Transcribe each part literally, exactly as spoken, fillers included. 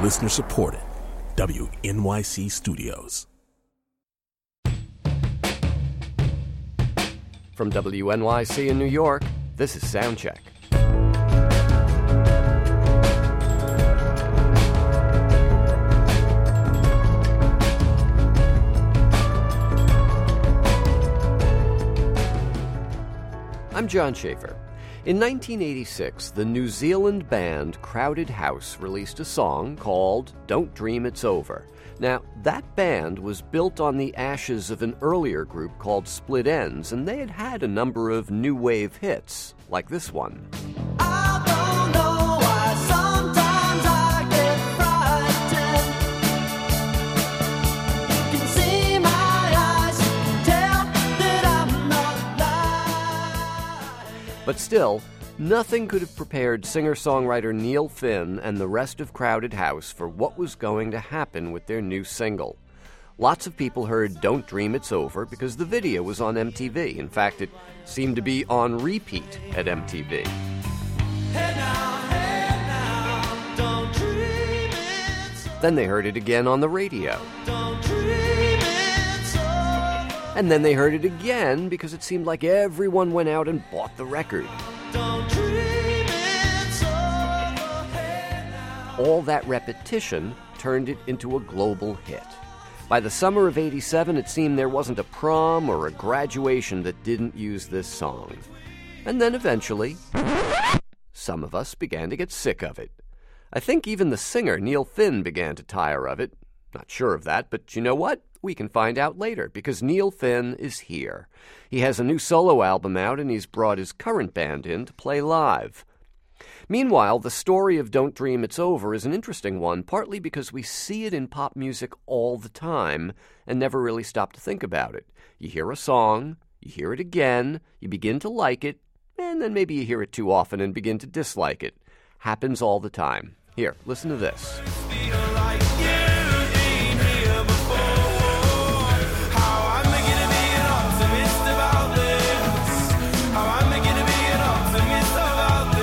Listener supported. W N Y C Studios. From W N Y C in New York, this is Soundcheck. I'm John Schaefer. In nineteen eighty-six, the New Zealand band Crowded House released a song called Don't Dream It's Over. Now, that band was built on the ashes of an earlier group called Split Enz, and they had had a number of new wave hits, like this one. I don't know why sometimes I get frightened. You can see my eyes, you can tell that I'm not lying. But still, nothing could have prepared singer-songwriter Neil Finn and the rest of Crowded House for what was going to happen with their new single. Lots of people heard Don't Dream It's Over because the video was on M T V. In fact, it seemed to be on repeat at M T V. Hey now, hey now, don't dream it's over. Then they heard it again on the radio. Don't dream it's over. And then they heard it again because it seemed like everyone went out and bought the record. Don't dream it's over. Hey now. All that repetition turned it into a global hit. By the summer of eighty-seven, it seemed there wasn't a prom or a graduation that didn't use this song. And then eventually, some of us began to get sick of it. I think even the singer, Neil Finn, began to tire of it. Not sure of that, but you know what? We can find out later, because Neil Finn is here. He has a new solo album out, and he's brought his current band in to play live. Meanwhile, the story of Don't Dream It's Over is an interesting one, partly because we see it in pop music all the time and never really stop to think about it. You hear a song, you hear it again, you begin to like it, and then maybe you hear it too often and begin to dislike it. Happens all the time. Here, listen to this. Feel like you ain't here before. How I'm beginning to be an optimist about this. How I'm beginning to be an optimist about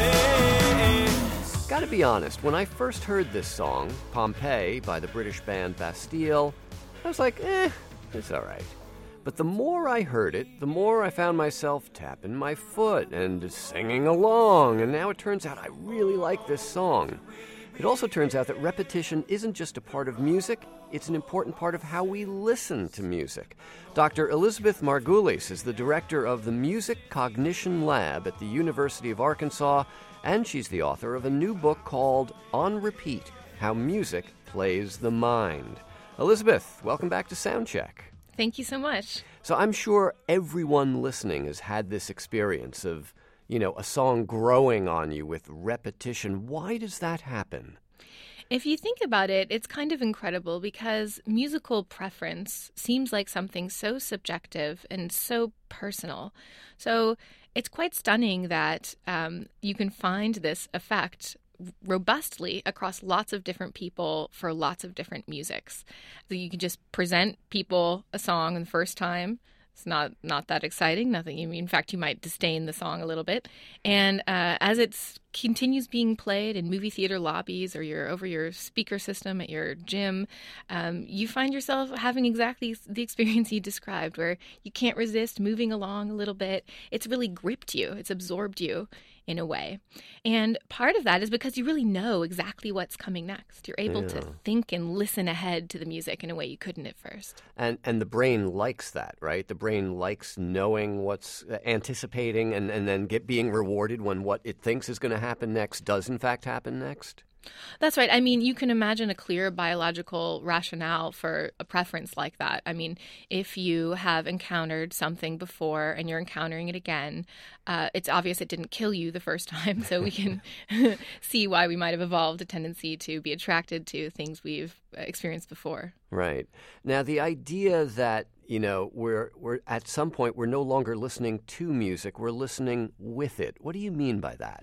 this. Gotta be honest, when I first heard this song, Pompeii, by the British band Bastille, I was like, eh, it's alright. But the more I heard it, the more I found myself tapping my foot and singing along, and now it turns out I really like this song. It also turns out that repetition isn't just a part of music, it's an important part of how we listen to music. Doctor Elizabeth Margulies is the director of the Music Cognition Lab at the University of Arkansas, and she's the author of a new book called On Repeat, How Music Plays the Mind. Elizabeth, welcome back to Soundcheck. Thank you so much. So I'm sure everyone listening has had this experience of, you know, a song growing on you with repetition. Why does that happen? If you think about it, it's kind of incredible because musical preference seems like something so subjective and so personal. So it's quite stunning that um, you can find this effect robustly across lots of different people for lots of different musics. So you can just present people a song the first time. It's not not that exciting. Nothing. In fact, you might disdain the song a little bit. And uh, as it continues being played in movie theater lobbies or you're over your speaker system at your gym, um, you find yourself having exactly the experience you described, where you can't resist moving along a little bit. It's really gripped you. It's absorbed you in a way. And part of that is because you really know exactly what's coming next. You're able Yeah. to think and listen ahead to the music in a way you couldn't at first. And and the brain likes that, right? The brain likes knowing what's uh, anticipating and, and then get being rewarded when what it thinks is going to happen next does in fact happen next. That's right. I mean, you can imagine a clear biological rationale for a preference like that. I mean, if you have encountered something before and you're encountering it again, uh, it's obvious it didn't kill you the first time. So we can see why we might have evolved a tendency to be attracted to things we've experienced before. Right. Now, the idea that, you know, we're we're at some point we're no longer listening to music, we're listening with it. What do you mean by that?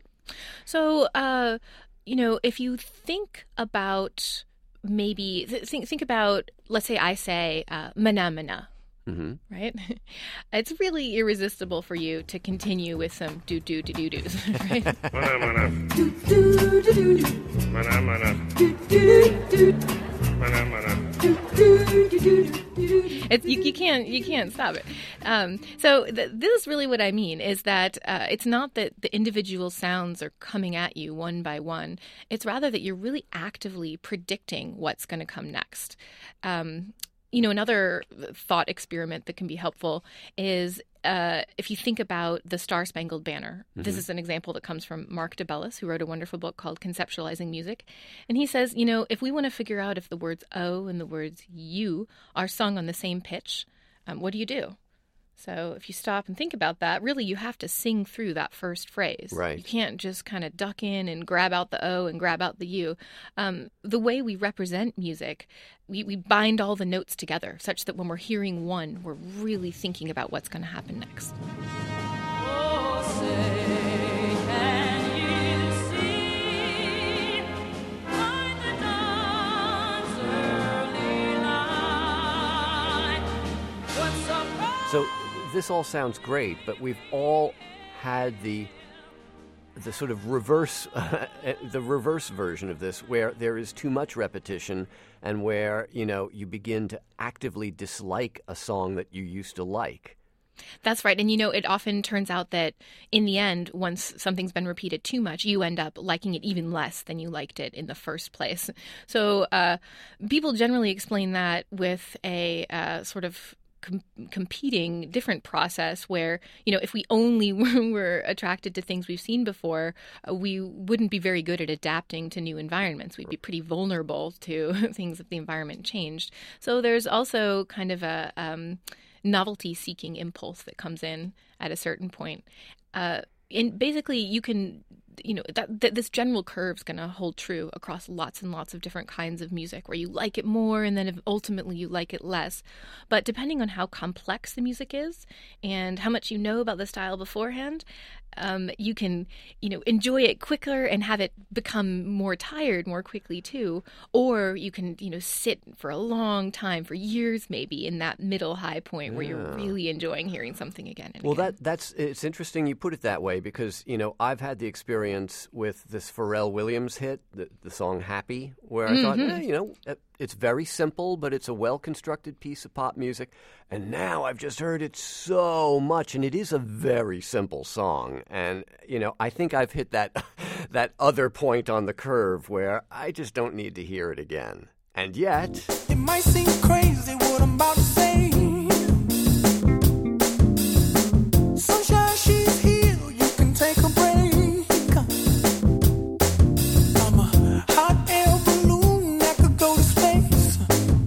So, uh, you know, if you think about maybe th- think think about, let's say I say uh, mana mana. Mm-hmm. right? It's really irresistible for you to continue with some do do do do do's, right? Mana, mana. Do do do do do. Mana, mana. Do do do do. Mana, mana. Do do do do do do. It's you, you can't you can't stop it. Um, so th- this is really what I mean is that uh, it's not that the individual sounds are coming at you one by one. It's rather that you're really actively predicting what's going to come next. Um, You know, another thought experiment that can be helpful is uh, if you think about the Star Spangled Banner. Mm-hmm. This is an example that comes from Mark DeBellis, who wrote a wonderful book called Conceptualizing Music. And he says, you know, if we want to figure out if the words O and the words U are sung on the same pitch, um, what do you do? So if you stop and think about that, really you have to sing through that first phrase. Right. You can't just kind of duck in and grab out the O and grab out the U. Um, the way we represent music, we, we bind all the notes together such that when we're hearing one, we're really thinking about what's going to happen next. Oh, say, can you see by the dawn's early light what surprise? So this all sounds great, but we've all had the the sort of reverse the reverse version of this, where there is too much repetition and where, you know, you begin to actively dislike a song that you used to like. That's right. And, you know, it often turns out that in the end, once something's been repeated too much, you end up liking it even less than you liked it in the first place. So uh, people generally explain that with a uh, sort of Com- competing different process where, you know, if we only were attracted to things we've seen before, uh, we wouldn't be very good at adapting to new environments. We'd be pretty vulnerable to things if the environment changed. So there's also kind of a um, novelty-seeking impulse that comes in at a certain point. Uh, and basically, you can... You know, that, that this general curve is going to hold true across lots and lots of different kinds of music where you like it more and then ultimately you like it less. But depending on how complex the music is and how much you know about the style beforehand, um, you can, you know, enjoy it quicker and have it become more tired more quickly too. Or you can, you know, sit for a long time, for years maybe, in that middle high point where Yeah. you're really enjoying hearing something again and Well, again. that that's it's interesting you put it that way because, you know, I've had the experience with this Pharrell Williams hit, the, the song Happy, where I thought, eh, you know, it's very simple, but it's a well-constructed piece of pop music. And now I've just heard it so much, and it is a very simple song. And, you know, I think I've hit that that other point on the curve where I just don't need to hear it again. And yet... It might seem crazy what I'm about to say. Sunshine, she's here. You can take a break. I'm a hot air balloon that could go to space.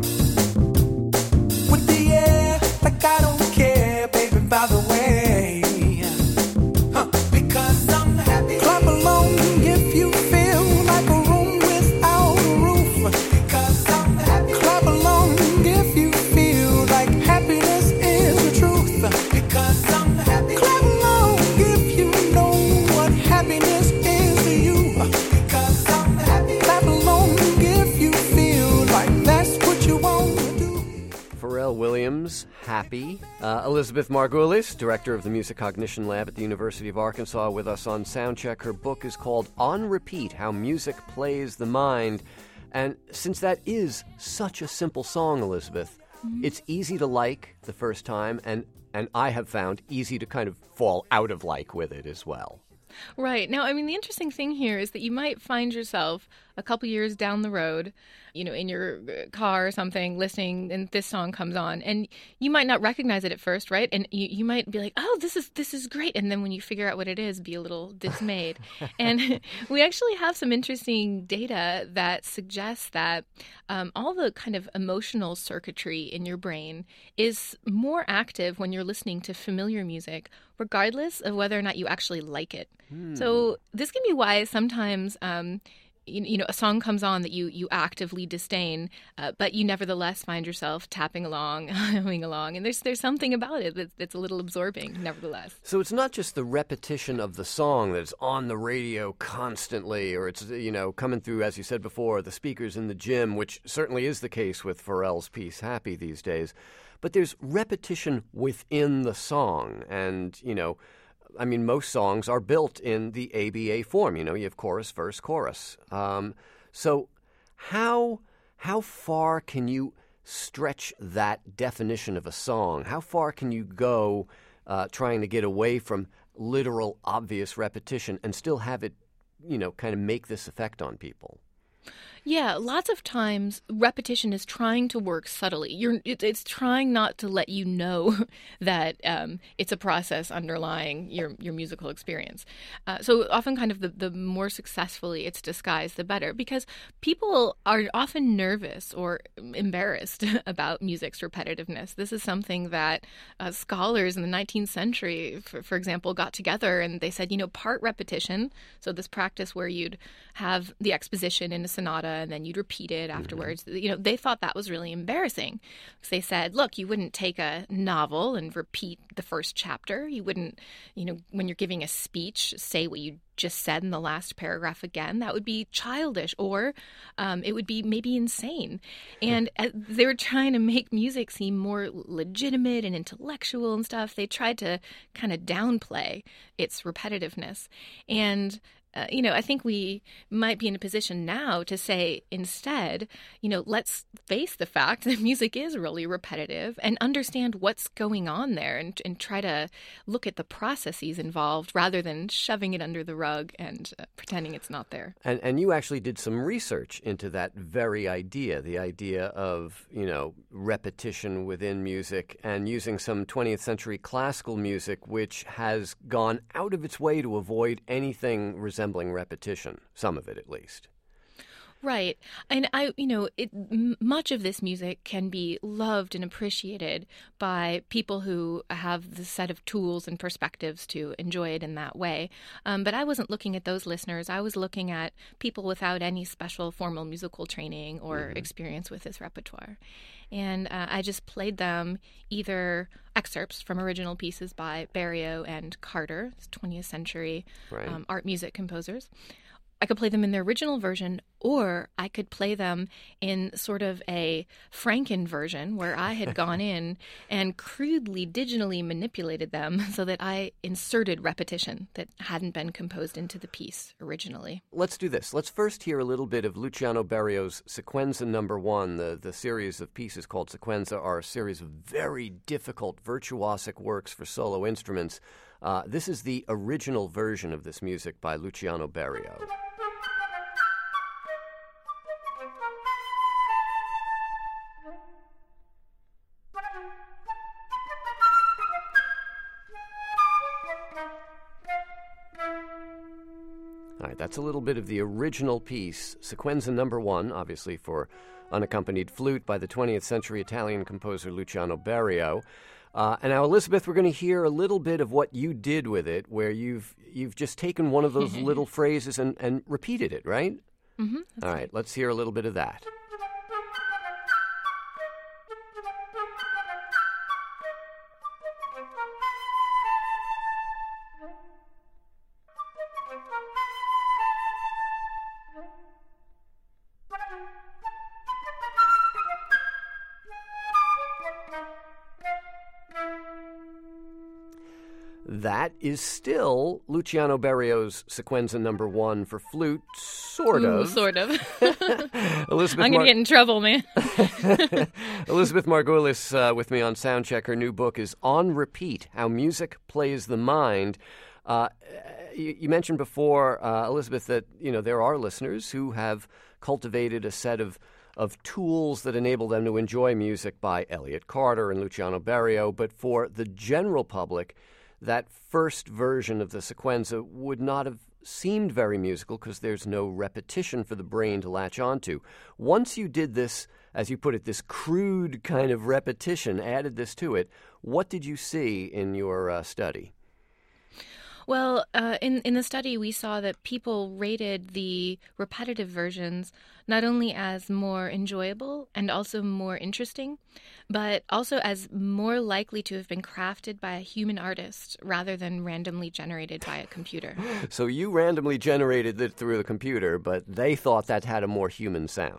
With the air, like I don't care, baby, by the way. Huh. Because I'm happy. Clap along if you feel like a room without a roof. Because I'm happy. Clap along if you feel like happiness is the truth. Because I'm happy. Clap along if you know what happiness is to you. Because I'm happy. Clap along if you feel like that's what you want to do. Pharrell Williams, Happy. Uh, Elizabeth Margulis, director of the Music Cognition Lab at the University of Arkansas, with us on Soundcheck. Her book is called On Repeat, How Music Plays the Mind. And since that is such a simple song, Elizabeth, mm-hmm. it's easy to like the first time, and, and I have found easy to kind of fall out of like with it as well. Right. Now, I mean, the interesting thing here is that you might find yourself a couple years down the road, you know, in your car or something, listening, and this song comes on, and you might not recognize it at first, right? And you, you might be like, oh, this is this is great. And then when you figure out what it is, be a little dismayed. And we actually have some interesting data that suggests that um, all the kind of emotional circuitry in your brain is more active when you're listening to familiar music, regardless of whether or not you actually like it. Hmm. So this can be why sometimes um, you, you know, a song comes on that you you actively disdain, uh, but you nevertheless find yourself tapping along, humming along, and there's there's something about it that's, that's a little absorbing, nevertheless. So it's not just the repetition of the song that's on the radio constantly, or it's, you know, coming through, as you said before, the speakers in the gym, which certainly is the case with Pharrell's piece Happy these days. but there's repetition within the song. And, you know, I mean, most songs are built in the A B A form. You know, you have chorus, verse, chorus. Um, so how how far can you stretch that definition of a song? How far can you go uh, trying to get away from literal, obvious repetition and still have it, you know, kind of make this effect on people? Yeah, lots of times repetition is trying to work subtly. You're, it, it's trying not to let you know that um, it's a process underlying your, your musical experience. Uh, so often kind of the, the more successfully it's disguised, the better, because people are often nervous or embarrassed about music's repetitiveness. This is something that uh, scholars in the nineteenth century, for, for example, got together and they said, you know, part repetition, so this practice where you'd have the exposition in a sonata and then you'd repeat it afterwards. Mm-hmm. You know, they thought that was really embarrassing. So they said, look, you wouldn't take a novel and repeat the first chapter. You wouldn't, you know, when you're giving a speech, say what you just said in the last paragraph again. That would be childish, or um, it would be maybe insane. And uh, they were trying to make music seem more legitimate and intellectual and stuff. They tried to kind of downplay its repetitiveness. And Uh, you know, I think we might be in a position now to say instead, you know, let's face the fact that music is really repetitive and understand what's going on there and, and try to look at the processes involved rather than shoving it under the rug and uh, pretending it's not there. And, and you actually did some research into that very idea, the idea of, you know, repetition within music and using some twentieth century classical music, which has gone out of its way to avoid anything resembling resembling repetition, some of it at least. Right. And I, you know, it, m- much of this music can be loved and appreciated by people who have the set of tools and perspectives to enjoy it in that way. Um, but I wasn't looking at those listeners. I was looking at people without any special formal musical training or mm-hmm. experience with this repertoire. And uh, I just played them either excerpts from original pieces by Berio and Carter, twentieth century right. um, art music composers. I could play them in their original version, or I could play them in sort of a Franken version where I had gone in and crudely digitally manipulated them so that I inserted repetition that hadn't been composed into the piece originally. Let's do this. Let's first hear a little bit of Luciano Berio's Sequenza Number One. The, the series of pieces called Sequenza are a series of very difficult virtuosic works for solo instruments. Uh, this is the original version of this music by Luciano Berio. All right, that's a little bit of the original piece, Sequenza Number One, obviously for unaccompanied flute by the twentieth century Italian composer Luciano Berio. Uh, and now, Elizabeth, we're going to hear a little bit of what you did with it, where you've you've just taken one of those little phrases and, and repeated it, right? Mm-hmm, All right, right, let's hear a little bit of that. That is still Luciano Berio's Sequenza Number One for flute, sort Ooh, of. sort of. Elizabeth I'm going to Mar- get in trouble, man. Elizabeth Margulis uh, with me on Soundcheck. Her new book is On Repeat, How Music Plays the Mind. Uh, you, you mentioned before, uh, Elizabeth, that you know there are listeners who have cultivated a set of of tools that enable them to enjoy music by Elliott Carter and Luciano Berio, but for the general public, that first version of the sequenza would not have seemed very musical because there's no repetition for the brain to latch onto. Once you did this, as you put it, this crude kind of repetition, added this to it, what did you see in your uh, study? Well, uh, in, in the study, we saw that people rated the repetitive versions not only as more enjoyable and also more interesting, but also as more likely to have been crafted by a human artist rather than randomly generated by a computer. So you randomly generated it through the computer, but they thought that had a more human sound.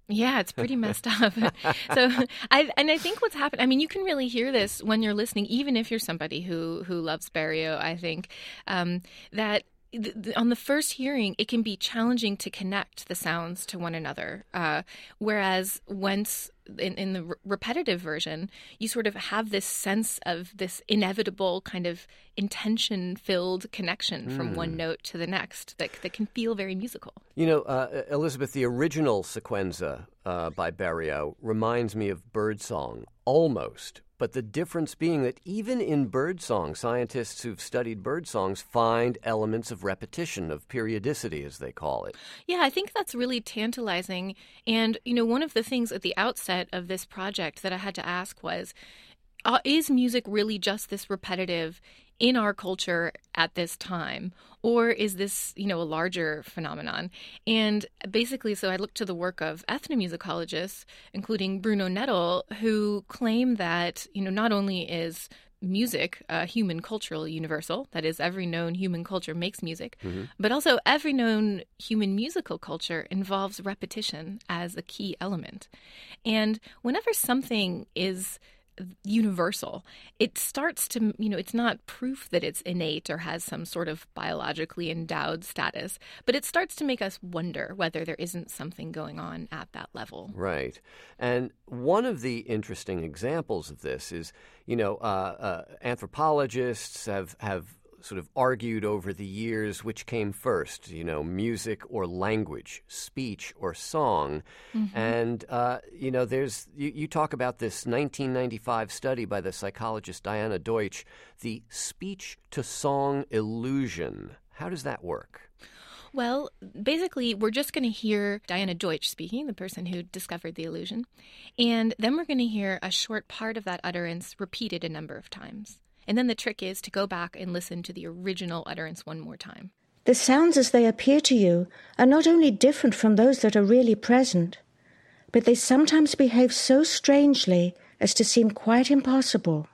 Yeah, it's pretty messed up. So, I and I think what's happened. I mean, you can really hear this when you're listening, even if you're somebody who who loves Barrio. I think um, that. On the first hearing, it can be challenging to connect the sounds to one another. Uh, whereas once in, in the re- repetitive version, you sort of have this sense of this inevitable kind of intention-filled connection from Mm. one note to the next that, that can feel very musical. You know, uh, Elizabeth, the original sequenza uh, by Barrio reminds me of Birdsong, almost. But the difference being that even in birdsong, scientists who've studied birdsongs find elements of repetition, of periodicity, as they call it. Yeah, I think that's really tantalizing. And, you know, one of the things at the outset of this project that I had to ask was, uh, is music really just this repetitive in our culture at this time? Or is this, you know, a larger phenomenon? And basically, so I looked to the work of ethnomusicologists, including Bruno Nettel, who claim that, you know, not only is music a human cultural universal, that is, every known human culture makes music, Mm-hmm. but also every known human musical culture involves repetition as a key element. And whenever something is universal, it starts to, you know, it's not proof that it's innate or has some sort of biologically endowed status, but it starts to make us wonder whether there isn't something going on at that level. Right. And one of the interesting examples of this is, you know, uh, uh, anthropologists have, have sort of argued over the years which came first, you know, music or language, speech or song. Mm-hmm. And, uh, you know, there's, you, you talk about this nineteen ninety-five study by the psychologist Diana Deutsch, the speech-to-song illusion. How does that work? Well, basically, we're just going to hear Diana Deutsch speaking, the person who discovered the illusion, and then we're going to hear a short part of that utterance repeated a number of times. And then the trick is to go back and listen to the original utterance one more time. The sounds as they appear to you are not only different from those that are really present, but they sometimes behave so strangely as to seem quite impossible.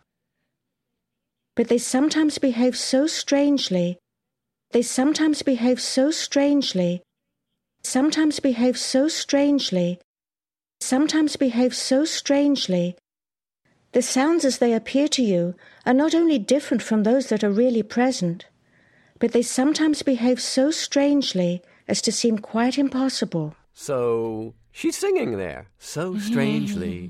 But they sometimes behave so strangely, they sometimes behave so strangely, sometimes behave so strangely, sometimes behave so strangely. The sounds as they appear to you are not only different from those that are really present, but they sometimes behave so strangely as to seem quite impossible. So she's singing there so strangely.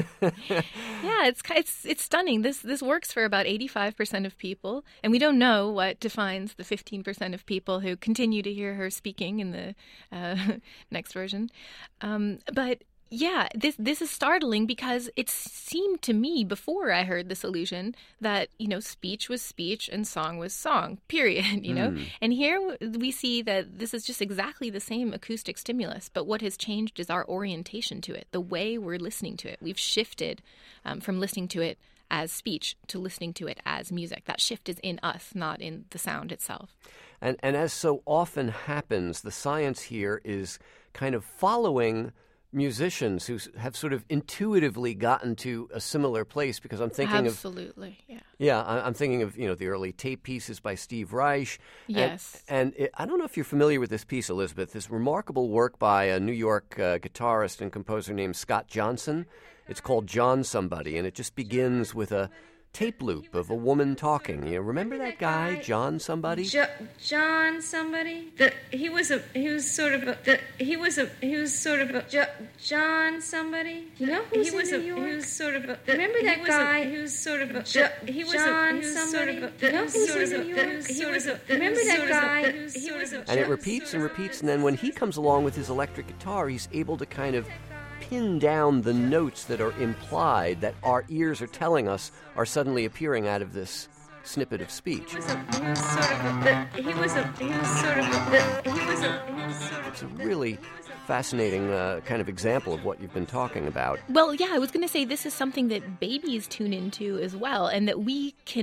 Yeah, it's it's it's stunning. This this works for about eighty-five percent of people, and we don't know what defines the fifteen percent of people who continue to hear her speaking in the uh, next version. Um, but yeah, this this is startling because it seemed to me before I heard this illusion that, you know, speech was speech and song was song, period, you know? Mm. And here we see that this is just exactly the same acoustic stimulus, but what has changed is our orientation to it, the way we're listening to it. We've shifted um, from listening to it as speech to listening to it as music. That shift is in us, not in the sound itself. And, and as so often happens, the science here is kind of following musicians who have sort of intuitively gotten to a similar place, because I'm thinking Absolutely, of... yeah. Yeah, I- I'm thinking of, you know, the early tape pieces by Steve Reich. And- Yes. And, it, I don't know if you're familiar with this piece, Elizabeth, this remarkable work by a New York uh, guitarist and composer named Scott Johnson. It's called John Somebody, and it just begins with a tape loop of a woman talking. You know, remember that guy, John Somebody? Jo- John somebody. The he was a he was sort of a the he was a he was sort of a jo- John somebody. You know who's he was in New York? He was sort of a the, remember that he guy who was sort of a jo- he was John a, he was sort of a the, you know who's sort in New York? He was a remember that guy he was a And it repeats and repeats, and then when he comes along with his electric guitar, he's able to kind of pin down the notes that are implied, that our ears are telling us are suddenly appearing out of this snippet of speech. He was a, he was sort of a the, he was a he was sort of a the, he was a he was sort of It's a really fascinating uh, kind of example of what you've been talking about. Well, yeah, I was going to say this is something that babies tune into as well, and that we can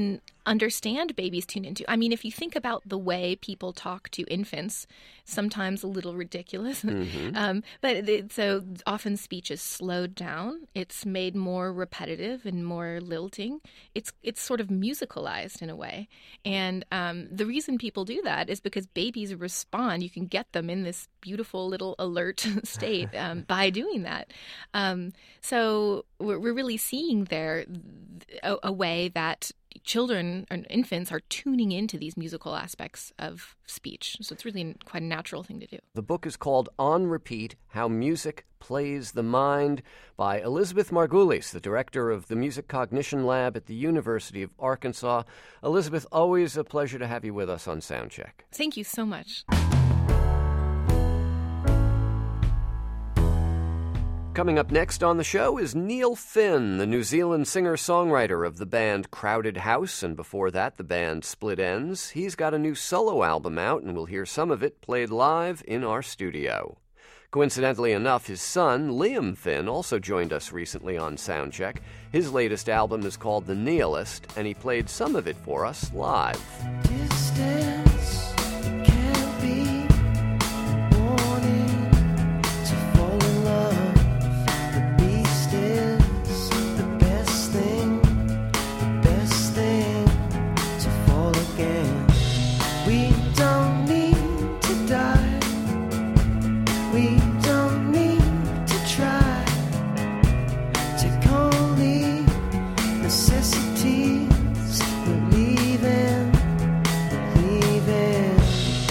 understand babies tune into. I mean, if you think about the way people talk to infants, sometimes a little ridiculous, Mm-hmm. um, but it, so often speech is slowed down. It's made more repetitive and more lilting. It's it's sort of musicalized in a way. And um, the reason people do that is because babies respond. You can get them in this beautiful little alert state um, by doing that. Um, so we're, we're really seeing there a, a way that children and infants are tuning into these musical aspects of speech. So it's really quite a natural thing to do. The book is called On Repeat, How Music Plays the Mind by Elizabeth Margulies, the director of the Music Cognition Lab at the University of Arkansas. Elizabeth, always a pleasure to have you with us on Soundcheck. Thank you so much. Coming up next on the show is Neil Finn, the New Zealand singer-songwriter of the band Crowded House, and before that, the band Split Enz. He's got a new solo album out, and we'll hear some of it played live in our studio. Coincidentally enough, his son, Liam Finn, also joined us recently on Soundcheck. His latest album is called The Nihilist, and he played some of it for us live. Distance can't be warning to fall in love. The beast is the best thing, the best thing to fall again. We don't need to die. We don't need to try. Take only necessities. We're leaving, leaving.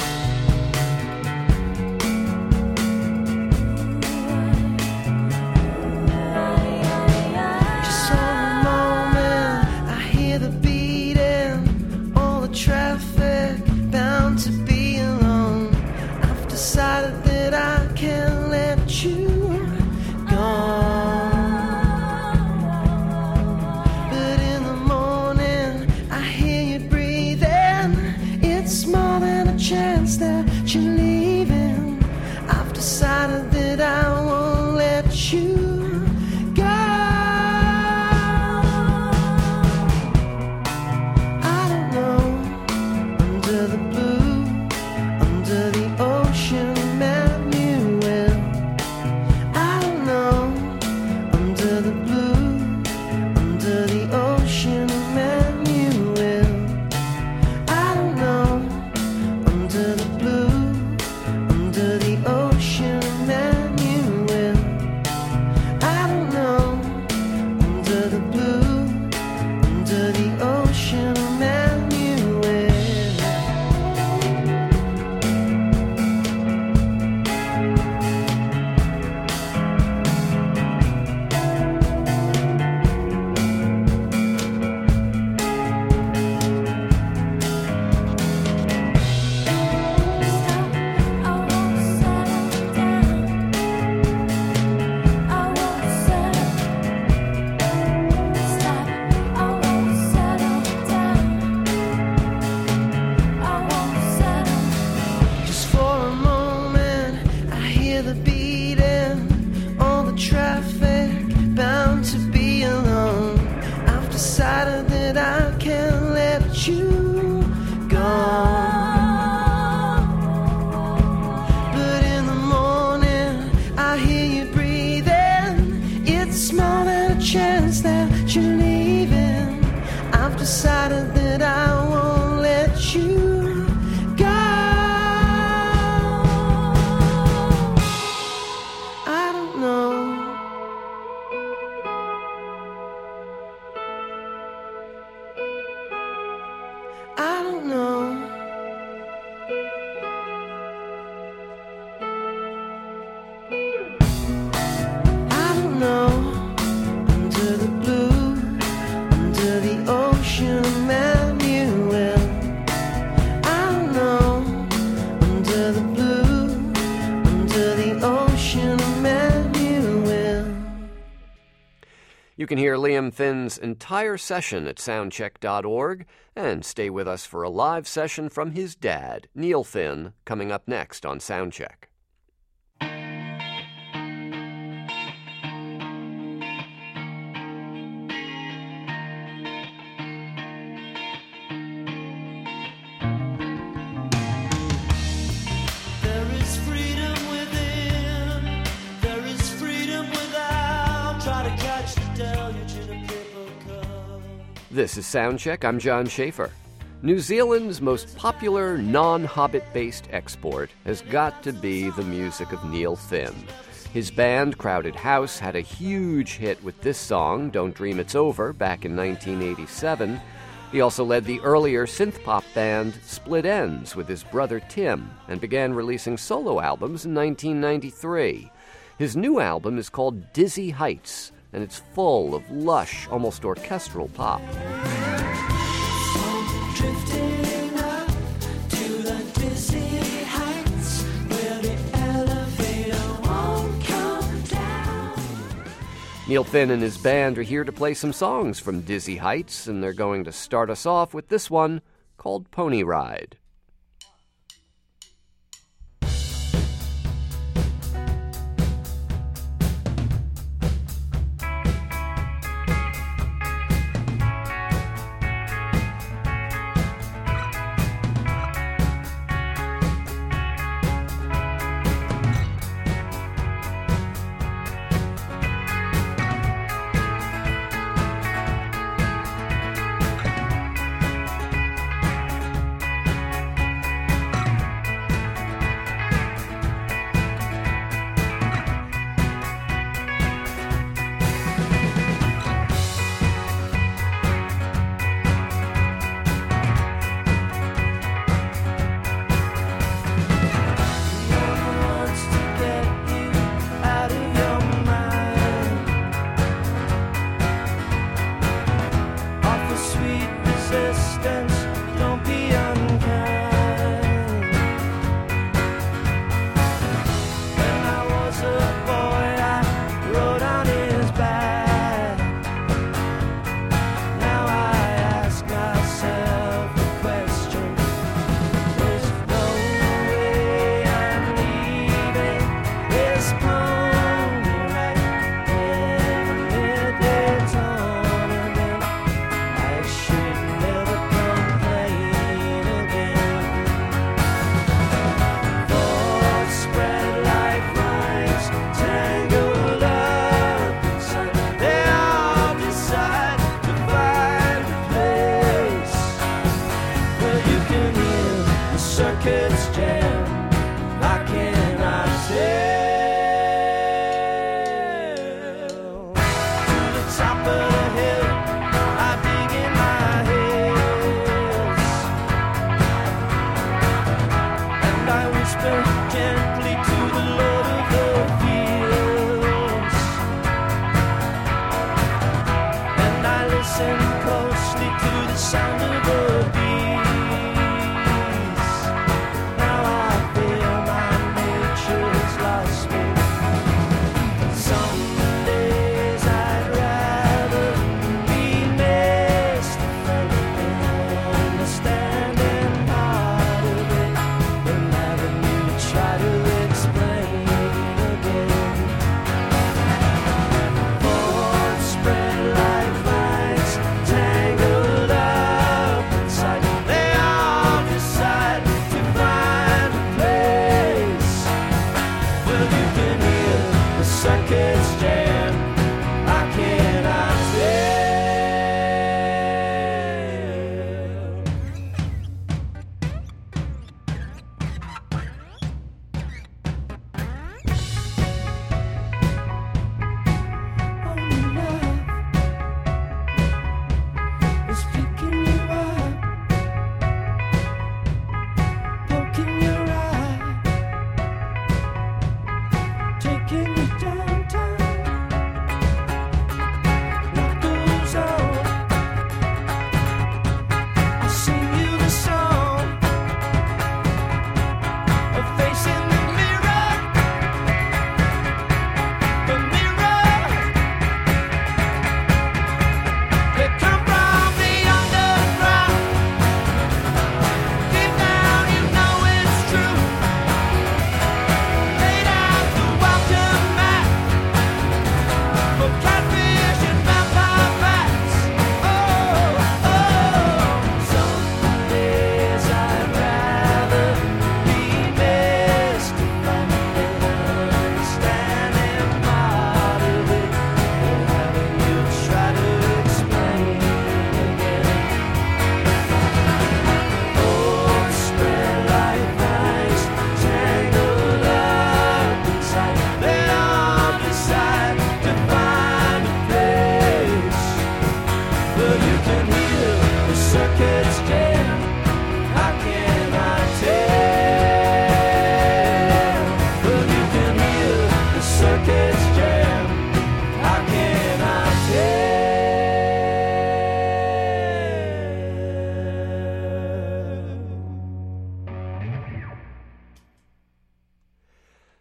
Just for a moment, I hear the beating, all the traffic, bound to be alone. I've decided that I can't let you go. But in the morning, I hear you breathing. It's more than a chance that you're leaving. I've decided that I won't let you go. I don't know, under the blue, under the ocean, Emmanuel. I don't know, under the blue, under the ocean, Emmanuel. I don't know, under the blue, under the ocean, Emmanuel. I don't know, under the blue, under the ocean, Emmanuel. Just for a moment, I hear the beating, all the traffic, bound to be alone. I've decided that I can't let you go. But in the morning, I hear you breathing. It's more than a chance that you're leaving. I've decided that I won't let you go. I don't know. I don't know. I don't know. Under the blue, under the ocean, Emmanuel. I don't know. Under the blue, under the ocean, Emmanuel. You can hear Liam Finn's entire session at soundcheck dot org and stay with us for a live session from his dad, Neil Finn, coming up next on Soundcheck. This is Soundcheck. I'm John Schaefer. New Zealand's most popular non-Hobbit-based export has got to be the music of Neil Finn. His band, Crowded House, had a huge hit with this song, Don't Dream It's Over, back in nineteen eighty-seven. He also led the earlier synth-pop band Split Enz with his brother Tim and began releasing solo albums in nineteen ninety-three. His new album is called Dizzy Heights, and it's full of lush, almost orchestral pop. Drifting up to the dizzy heights where the elevator won't come down. Neil Finn and his band are here to play some songs from Dizzy Heights, and they're going to start us off with this one called Pony Ride. Try to explain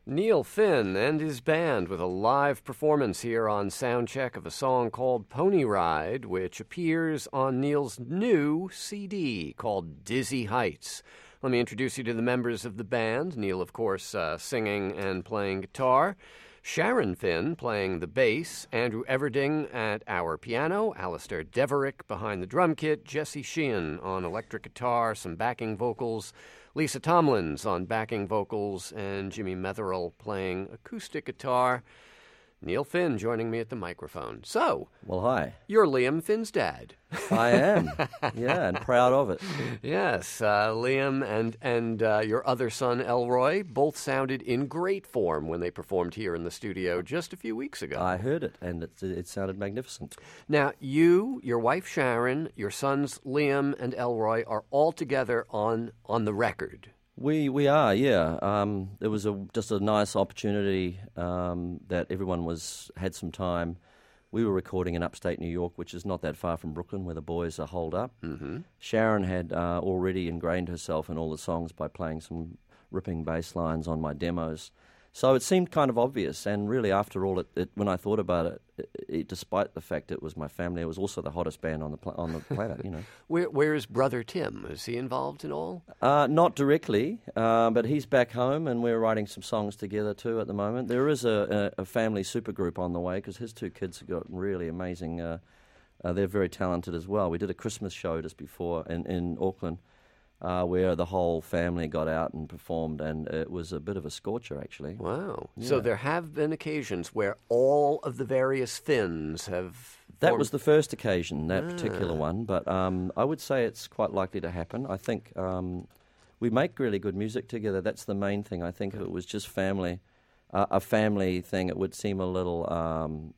Neil Finn and his band with a live performance here on Soundcheck of a song called Pony Ride, which appears on Neil's new C D called Dizzy Heights. Let me introduce you to the members of the band. Neil, of course, uh, singing and playing guitar. Sharon Finn playing the bass, Andrew Everding at our piano, Alistair Deverick behind the drum kit, Jesse Sheehan on electric guitar, some backing vocals, Lisa Tomlins on backing vocals, and Jimmy Metherill playing acoustic guitar. Neil Finn joining me at the microphone. So, Well, hi. you're Liam Finn's dad. I am. Yeah, and proud of it. Yes, uh, Liam and and uh, your other son Elroy both sounded in great form when they performed here in the studio just a few weeks ago. I heard it, and it, it sounded magnificent. Now, you, your wife Sharon, your sons Liam and Elroy are all together on on the record. We we are, yeah. Um, it was a, just a nice opportunity um, that everyone was had some time. We were recording in upstate New York, which is not that far from Brooklyn, where the boys are holed up. Mm-hmm. Sharon had uh, already ingrained herself in all the songs by playing some ripping bass lines on my demos. So it seemed kind of obvious, and really, after all, it, it, when I thought about it, it, it, despite the fact it was my family, it was also the hottest band on the pl- on the planet. You know, Where where is brother Tim? Is he involved at all? uh, not directly, uh, but he's back home, and we're writing some songs together too at the moment. There is a, a, a family supergroup on the way because his two kids have got really amazing. Uh, uh, they're very talented as well. We did a Christmas show just before in in Auckland. Uh, where the whole family got out and performed, and it was a bit of a scorcher, actually. Wow. So Yeah. there have been occasions where all of the various Finns have... That formed- was the first occasion, that particular one, but um, I would say it's quite likely to happen. I think um, we make really good music together. That's the main thing. I think if it was just family, uh, a family thing, it would seem a little... Um,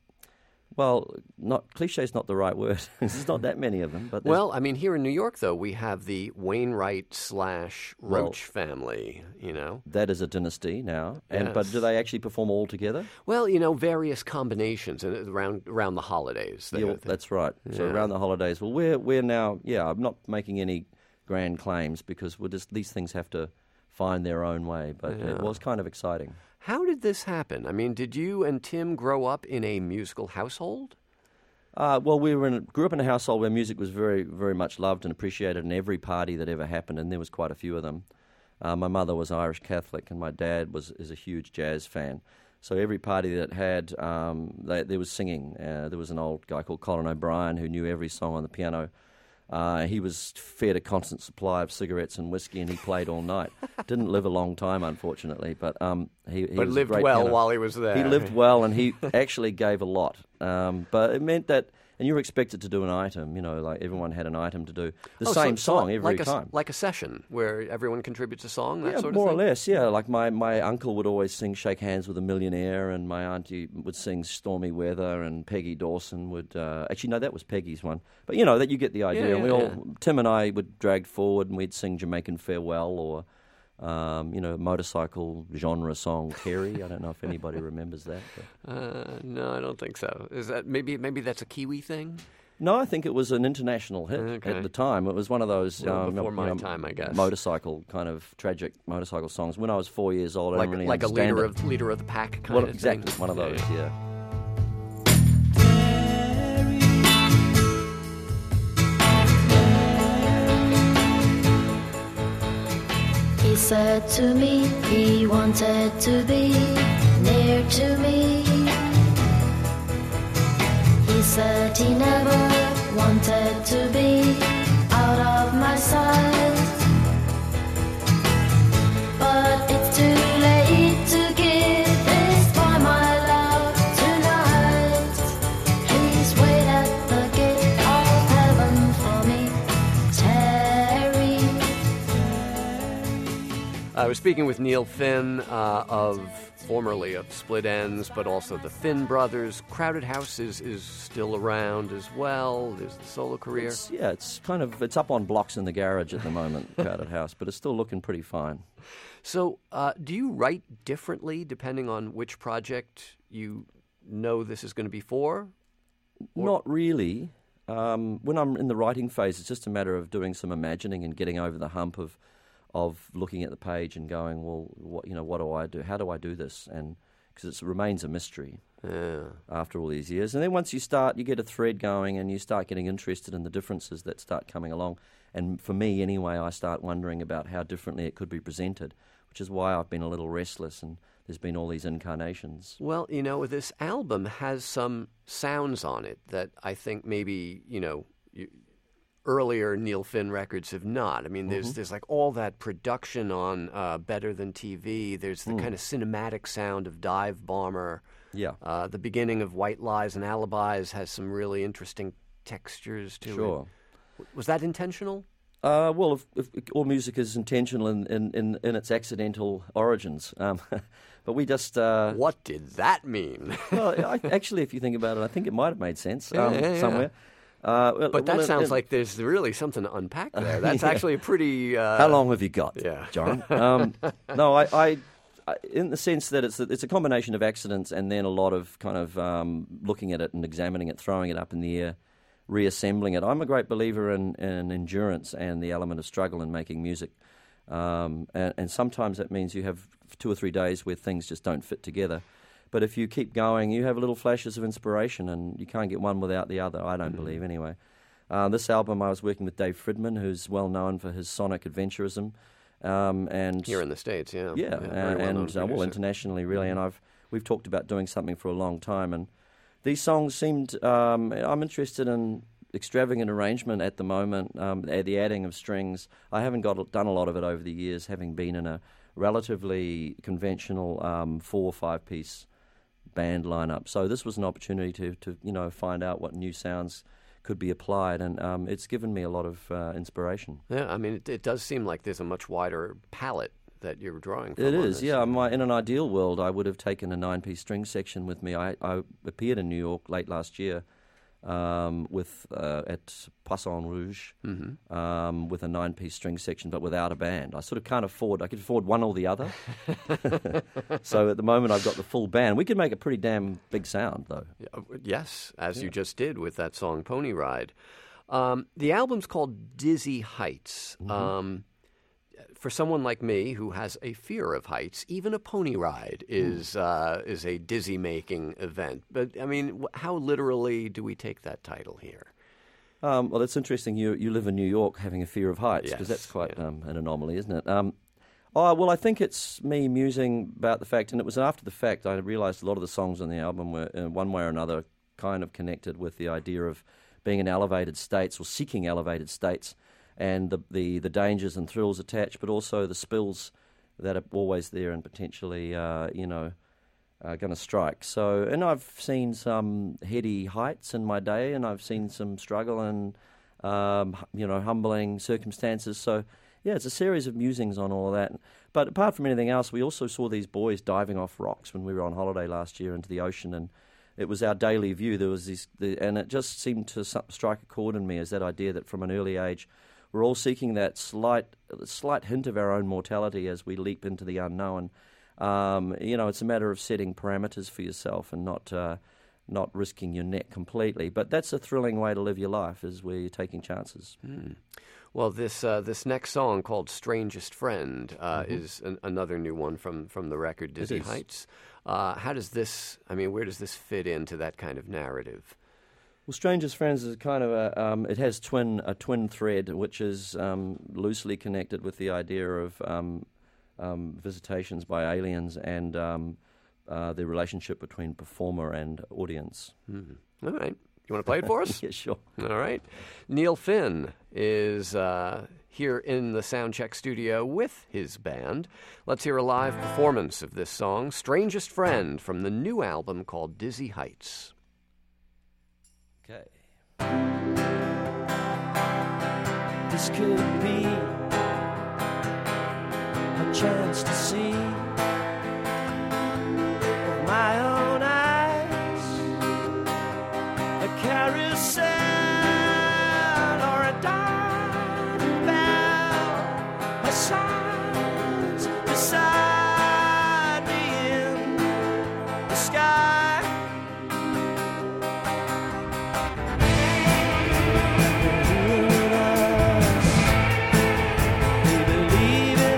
Well, not cliche is not the right word. There's not that many of them. But there's- Well, I mean, here in New York, though, we have the Wainwright slash Well- Roach family, you know? that is a dynasty now. And But Yes. do they actually perform all together? Well, you know, various combinations and around around the holidays. They- Yeah, well, that's right. So Yeah. around the holidays, well, we're we're now. Yeah, I'm not making any grand claims because we're just these things have to find their own way. But it was kind of exciting. How did this happen? I mean, did you and Tim grow up in a musical household? Uh, well, we were in, grew up in a household where music was very, very much loved and appreciated in every party that ever happened, and there was quite a few of them. Uh, my mother was Irish Catholic, and my dad was is a huge jazz fan. So every party that had, um, they, there was singing. Uh, there was an old guy called Colin O'Brien who knew every song on the piano. Uh, he was fed a constant supply of cigarettes and whiskey, and he played all night. Didn't live a long time, unfortunately, but um, he, he But was a lived great well piano- while he was there. He lived well, and he actually gave a lot. Um, but it meant that, and you were expected to do an item. You know, like everyone had an item to do the Oh, so- same so song like- every like a, time. Like a session where everyone contributes a song, that Yeah, sort of more thing? or less, yeah. Like my, my uncle would always sing Shake Hands with a Millionaire, and my auntie would sing Stormy Weather, and Peggy Dawson would... Uh, actually, no, that was Peggy's one. But, you know, that you get the idea. Yeah, and we yeah, all, yeah. Tim and I would drag forward, and we'd sing Jamaican Farewell or, um, you know, motorcycle genre song, Terry. I don't know if anybody remembers that. But. Uh, no, I don't think so. Is that maybe maybe that's a Kiwi thing? No, I think it was an international hit Okay. at the time. It was one of those Well, um, before you my know, time, I guess. motorcycle kind of tragic motorcycle songs. When I was four years old, I Like didn't really like a understand leader it. of leader of the pack kind Well, of exactly thing. one of Yeah, those. yeah. Yeah. He said to me he wanted to be near to me. He said he never wanted to be out of my sight. But it's too late to give this boy my love tonight. Please wait at the gate of heaven for me, Terry. I was speaking with Neil Finn uh, of formerly of Split Ends, but also the Finn Brothers. Crowded House is, is still around as well. There's the solo career. It's, yeah, it's kind of it's up on blocks in the garage at the moment, Crowded House, but it's still looking pretty fine. So, uh, do you write differently depending on which project you know this is going to be for? Not really. Um, when I'm in the writing phase, it's just a matter of doing some imagining and getting over the hump of of looking at the page and going, well, what you know, what do I do? How do I do this? And because it remains a mystery Yeah. after all these years. And then once you start, you get a thread going, and you start getting interested in the differences that start coming along. And for me, anyway, I start wondering about how differently it could be presented, which is why I've been a little restless, and there's been all these incarnations. Well, you know, this album has some sounds on it that I think maybe, you know, you, earlier Neil Finn records have not. I mean, there's there's like all that production on uh, Better Than T V. There's the kind of cinematic sound of Dive Bomber. Yeah. Uh, the beginning of White Lies and Alibis has some really interesting textures to Sure. it. Was that intentional? Uh, well, if, if all music is intentional in, in, in, in its accidental origins. Um, but we just... Uh, What did that mean? well, I, actually, if you think about it, I think it might have made sense Yeah, um, yeah, yeah. somewhere. Uh, well, But that well, sounds in- like there's really something to unpack there. That's Yeah. actually a pretty... Uh, How long have you got, yeah. John? Um, no, I, I, I, in the sense that it's a, it's a combination of accidents and then a lot of kind of um, looking at it and examining it, throwing it up in the air, reassembling it. I'm a great believer in, in endurance and the element of struggle in making music. Um, and, and sometimes that means you have two or three days where things just don't fit together. But if you keep going, you have little flashes of inspiration, and you can't get one without the other, I don't Mm-hmm. believe, anyway. Uh, this album, I was working with Dave Fridman, who's well known for his sonic adventurism. Um, and Here in the States, yeah. yeah, very uh, well-known and uh, well, producer. internationally, really. And I've we've talked about doing something for a long time, and these songs seemed. Um, I'm interested in extravagant arrangement at the moment. Um, the adding of strings. I haven't got done a lot of it over the years, having been in a relatively conventional um, four or five piece band lineup. So this was an opportunity to to you know find out what new sounds could be applied, and um, it's given me a lot of uh, inspiration. Yeah, I mean, it, it does seem like there's a much wider palette that you're drawing from. It on is, this. yeah. My, in an ideal world, I would have taken a nine-piece string section with me. I, I appeared in New York late last year um, with uh, at Poisson Rouge Mm-hmm. um, with a nine-piece string section, but without a band. I sort of can't afford. I could afford one or the other. So at the moment, I've got the full band. We could make a pretty damn big sound, though. Yeah, uh, yes, as you just did with that song Pony Ride. Um, the album's called Dizzy Heights. Mm-hmm. Um, for someone like me who has a fear of heights, even a pony ride is uh, is a dizzy-making event. But, I mean, wh- how literally do we take that title here? Um, well, it's interesting. You you live in New York, having a fear of heights, because Yes, that's quite yeah. um, an anomaly, isn't it? Um, oh well, I think it's me musing about the fact, and it was after the fact I realised a lot of the songs on the album were, in one way or another, kind of connected with the idea of being in elevated states or seeking elevated states, and the the, the dangers and thrills attached, but also the spills that are always there and potentially, uh, you know. Uh, going to strike. So, and I've seen some heady heights in my day, and I've seen some struggle and um, hu- you know humbling circumstances. So, yeah, it's a series of musings on all of that. But apart from anything else, we also saw these boys diving off rocks when we were on holiday last year into the ocean, and it was our daily view. There was these, the, and it just seemed to su- strike a chord in me as that idea that from an early age, we're all seeking that slight, slight hint of our own mortality as we leap into the unknown. Um, you know, it's a matter of setting parameters for yourself and not uh, not risking your neck completely. But that's a thrilling way to live your life, is where you're taking chances. Well, this uh, this next song called "Strangest Friend" uh, Mm-hmm. is an, another new one from, from the record Dizzy is. Heights. Uh, how does this? I mean, where does this fit into that kind of narrative? Well, Strangest Friends is kind of a, um, it has twin a twin thread, which is um, loosely connected with the idea of um, um, visitations by aliens and um, uh, the relationship between performer and audience. All right, you want to play it for us? Yeah, sure. All right. Neil Finn is uh, here in the Soundcheck studio with his band. Let's hear a live performance of this song, "Strangest Friend," from the new album called Dizzy Heights. Okay. This could be a chance to see with my own eyes a carousel or a diamond bell, a silence beside me in the sky. They believe in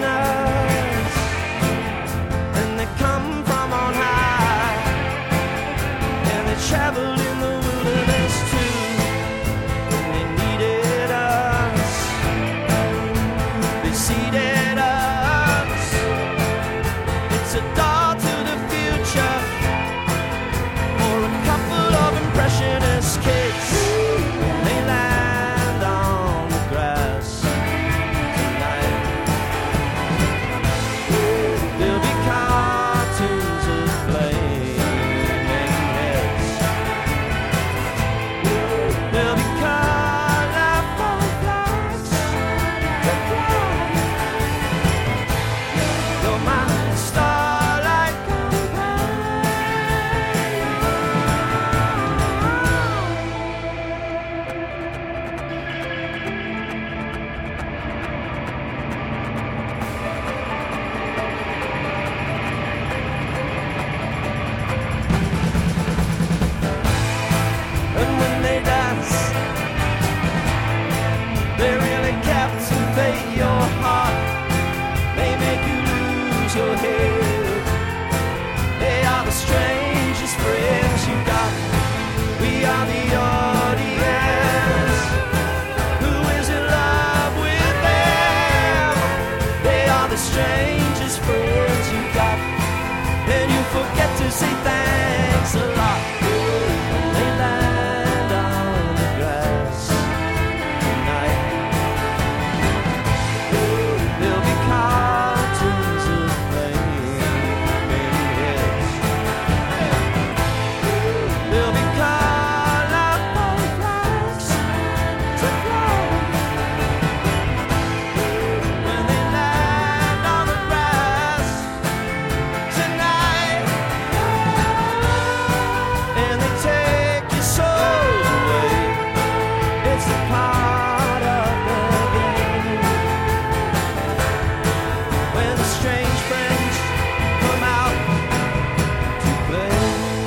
forget to say thanks a lot. When they land on the grass tonight, there'll be cartoons of flaming heads. There'll be colorful flags to fly when they land on the grass tonight, and they take your soul away. It's a part of the game when the strange friends come out to play.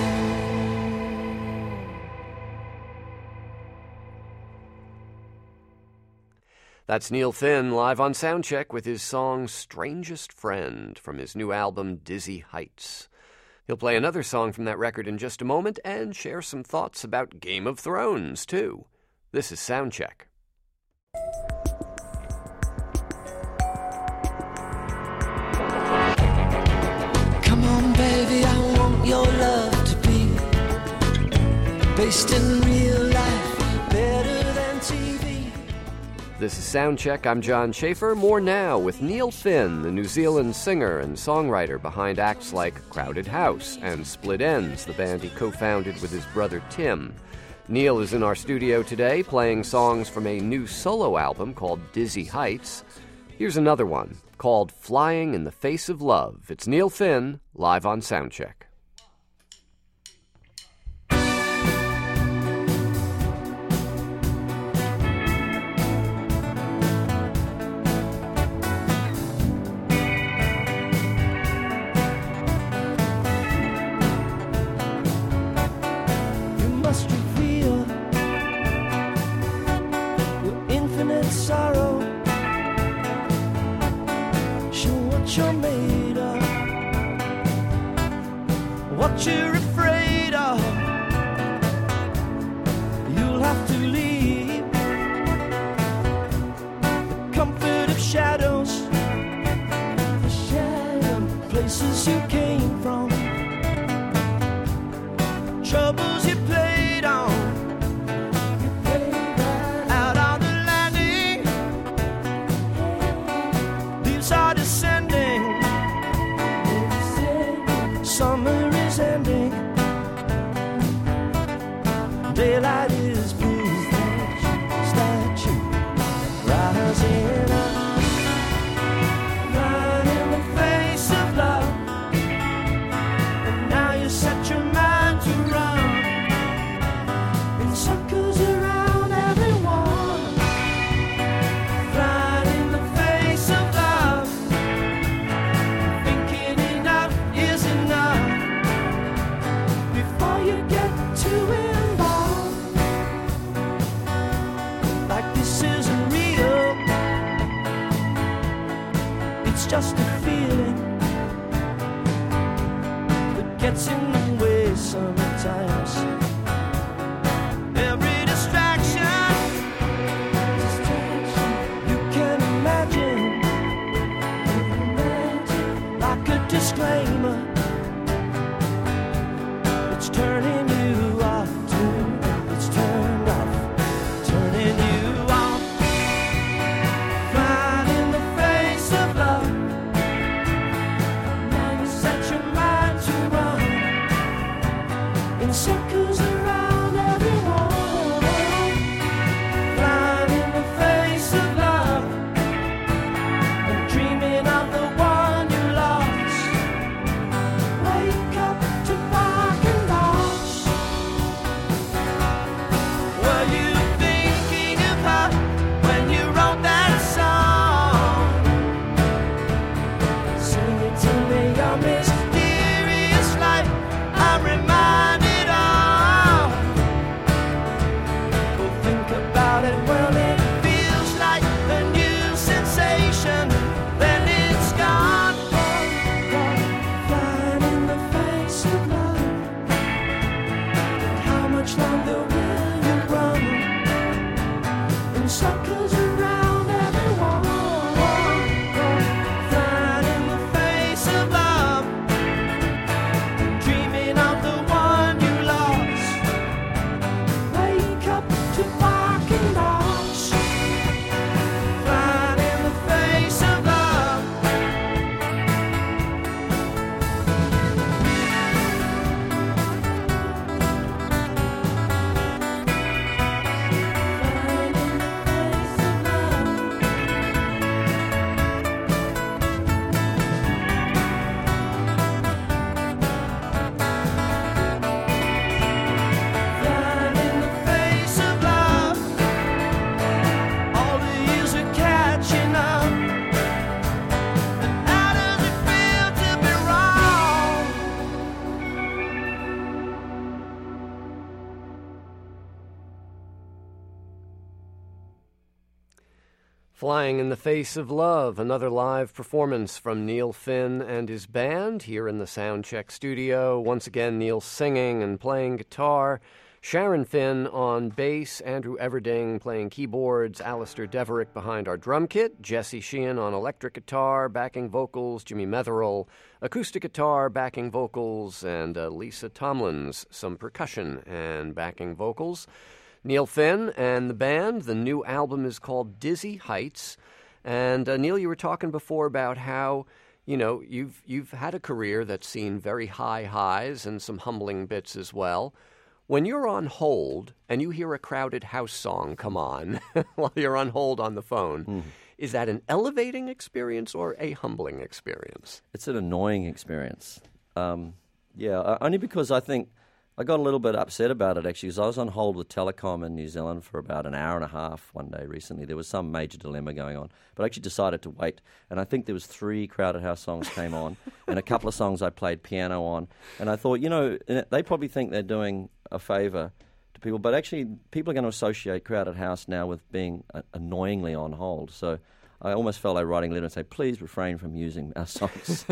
That's Neil Finn live on Soundcheck with his song Strangest Friend from his new album Dizzy Heights. He'll play another song from that record in just a moment and share some thoughts about Game of Thrones, too. This is Soundcheck. Come on, baby, I want your love to be based in real life, better than T V. This is Soundcheck. I'm John Schaefer. More now with Neil Finn, the New Zealand singer and songwriter behind acts like Crowded House and Split Ends, the band he co-founded with his brother Tim. Neil is in our studio today playing songs from a new solo album called Dizzy Heights. Here's another one called Flying in the Face of Love. It's Neil Finn, live on Soundcheck. You must reveal your infinite sorrow. Show what you're made of, what you're afraid of. You'll have to leave the comfort of shadows, the shadow places you came from, troubles you played on. Out on the landing, leaves are descending. Summer is ending. Daylight is blue. Statue rising up, right in the face of love. And now you set your mind to run in circles around everyone, flying in the face of love, thinking enough is enough before you get too involved. Like this isn't real, it's just a feeling that gets in the way sometimes. Every distraction, you can imagine, like a disclaimer, it's turning you off too. It's turned off, turning you off. Flying in the face of love. Now you set your mind to run in circles around everyone, flying in the face of love, and dreaming of the one you lost. Flying in the Face of Love, another live performance from Neil Finn and his band here in the Soundcheck studio. Once again, Neil singing and playing guitar, Sharon Finn on bass, Andrew Everding playing keyboards, Alistair Deverick behind our drum kit, Jesse Sheehan on electric guitar, backing vocals, Jimmy Metherill, acoustic guitar, backing vocals, and uh, Lisa Tomlins, some percussion and backing vocals. Neil Finn and the band. The new album is called Dizzy Heights. And uh, Neil, you were talking before about how, you know, you've you've had a career that's seen very high highs and some humbling bits as well. When you're on hold and you hear a Crowded House song come on while you're on hold on the phone, mm. is that an elevating experience or a humbling experience? It's an annoying experience. Um, yeah, only because I think I got a little bit upset about it, actually, because I was on hold with Telecom in New Zealand for about an hour and a half one day recently. There was some major dilemma going on, but I actually decided to wait, and I think there was three Crowded House songs came on, and a couple of songs I played piano on, and I thought, you know, they probably think they're doing a favour to people, but actually people are going to associate Crowded House now with being annoyingly on hold, so I almost felt like writing a letter and say, please refrain from using our songs.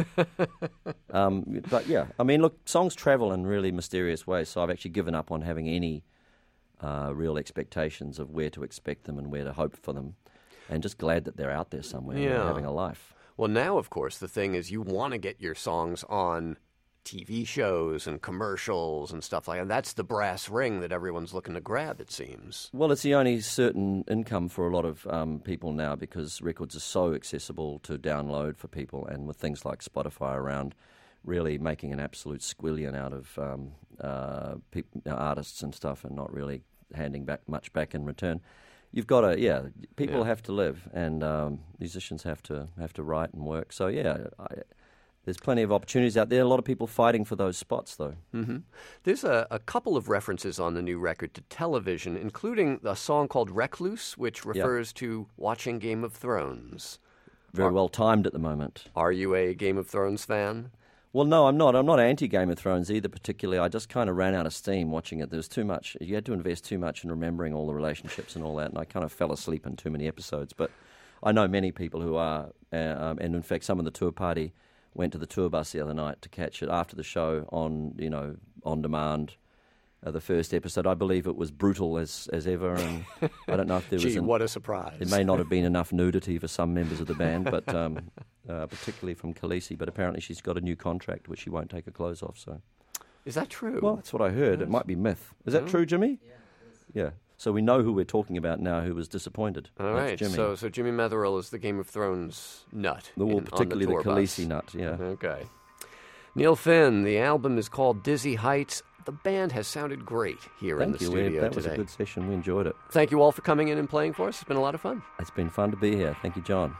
um, but yeah, I mean, look, songs travel in really mysterious ways, so I've actually given up on having any uh, real expectations of where to expect them and where to hope for them, and just glad that they're out there somewhere yeah. and having a life. Well, now, of course, the thing is you want to get your songs on T V shows and commercials and stuff like that. That's the brass ring that everyone's looking to grab, it seems. Well, it's the only certain income for a lot of um, people now, because records are so accessible to download for people, and with things like Spotify around, really making an absolute squillion out of um, uh, pe- artists and stuff, and not really handing back much back in return. You've got to, yeah, people yeah. have to live, and um, musicians have to have to write and work. So, yeah, I, there's plenty of opportunities out there. A lot of people fighting for those spots, though. Mm-hmm. There's a, a couple of references on the new record to television, including a song called Recluse, which refers yep. to watching Game of Thrones. Very are, well timed at the moment. Are you a Game of Thrones fan? Well, no, I'm not. I'm not anti-Game of Thrones either, particularly. I just kind of ran out of steam watching it. There was too much. You had to invest too much in remembering all the relationships and all that, and I kind of fell asleep in too many episodes. But I know many people who are, uh, um, and in fact, some of the tour party went to the tour bus the other night to catch it after the show on, you know, on demand. Uh, the first episode, I believe it was brutal as as ever, and I don't know if there Gee, was. An, what a surprise! It may not have been enough nudity for some members of the band, but um, uh, particularly from Khaleesi. But apparently, she's got a new contract which she won't take her clothes off. So, is that true? Well, that's what I heard. Yes. It might be myth. Is that oh. true, Jimmy? Yeah. Yeah. So we know who we're talking about now, who was disappointed. All That's right, Jimmy. so so Jimmy Metherill is the Game of Thrones nut. Well, in, particularly the, the, the Khaleesi bus. nut, yeah. Okay. Neil Finn, the album is called Dizzy Heights. The band has sounded great here Thank in the you. studio we, that today. was a good session. We enjoyed it. Thank you all for coming in and playing for us. It's been a lot of fun. It's been fun to be here. Thank you, John.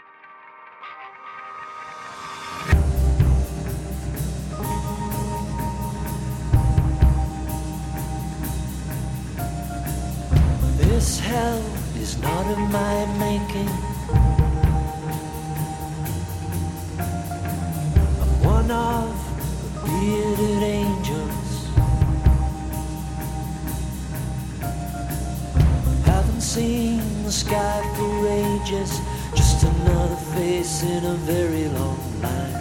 This hell is not of my making. I'm one of the bearded angels. Haven't seen the sky for ages. Just another face in a very long line.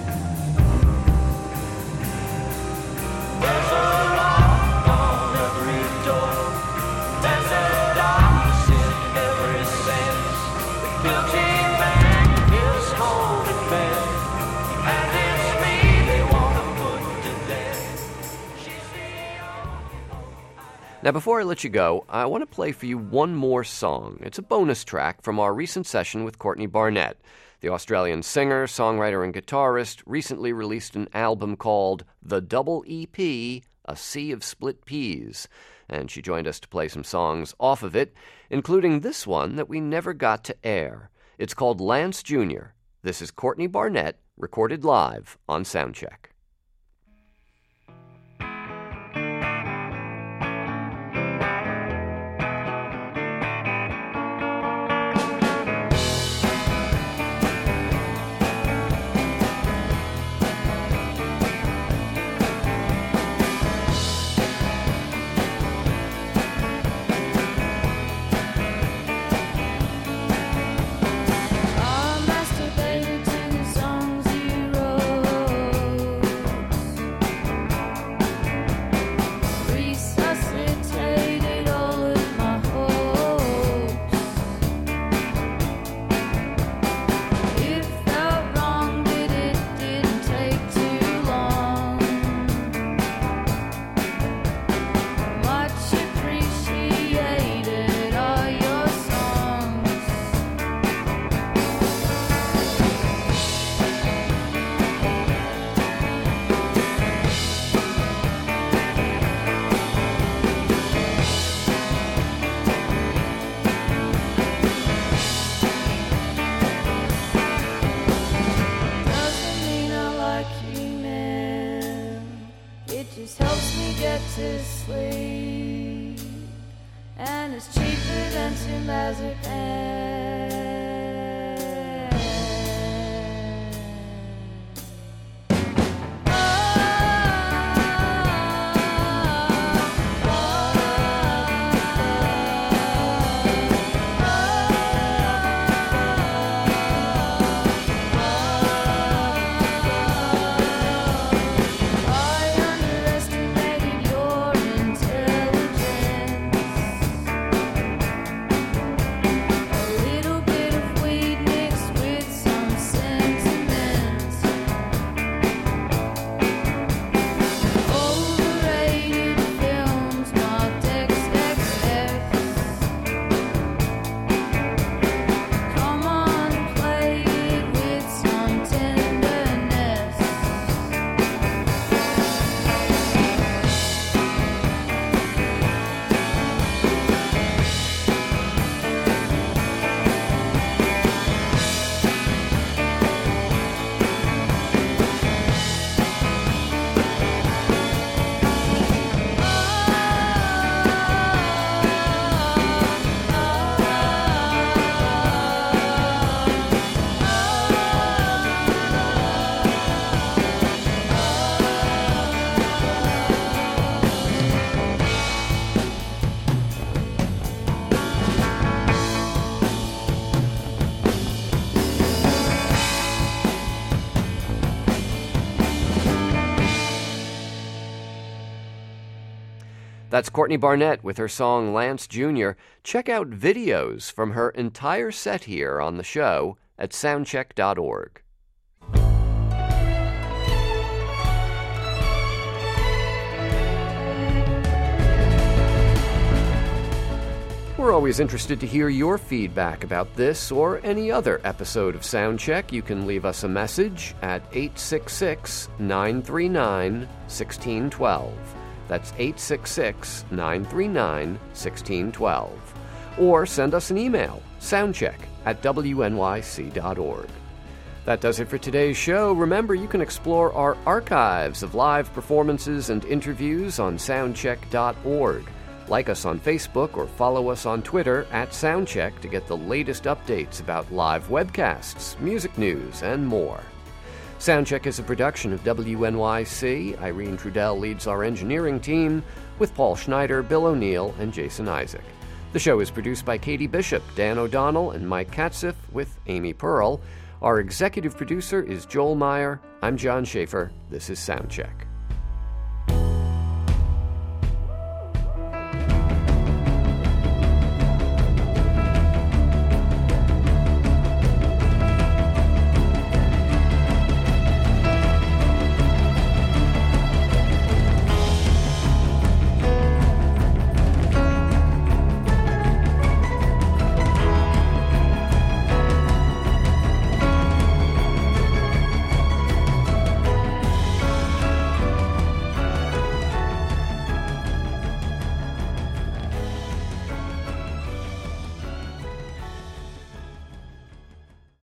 There's a lock on every door. There's a darkness in every sense. The guilty man is holding back, and it's me they want to put to death. She's the only. Now, before I let you go, I want to play for you one more song. It's a bonus track from our recent session with Courtney Barnett. The Australian singer, songwriter, and guitarist recently released an album called The Double E P, A Sea of Split Peas. And she joined us to play some songs off of it, including this one that we never got to air. It's called Lance Junior This is Courtney Barnett, recorded live on Soundcheck. just helps me get to sleep, and it's cheaper than Temazepam. That's Courtney Barnett with her song Lance Junior Check out videos from her entire set here on the show at soundcheck dot org. We're always interested to hear your feedback about this or any other episode of Soundcheck. You can leave us a message at eight six six, nine three nine, one six one two. That's eight six six, nine three nine, one six one two. Or send us an email, soundcheck at w n y c dot org. That does it for today's show. Remember, you can explore our archives of live performances and interviews on soundcheck dot org. Like us on Facebook or follow us on Twitter at Soundcheck to get the latest updates about live webcasts, music news, and more. Soundcheck is a production of W N Y C. Irene Trudell leads our engineering team with Paul Schneider, Bill O'Neill, and Jason Isaac. The show is produced by Katie Bishop, Dan O'Donnell, and Mike Katziff with Amy Pearl. Our executive producer is Joel Meyer. I'm John Schaefer. This is Soundcheck.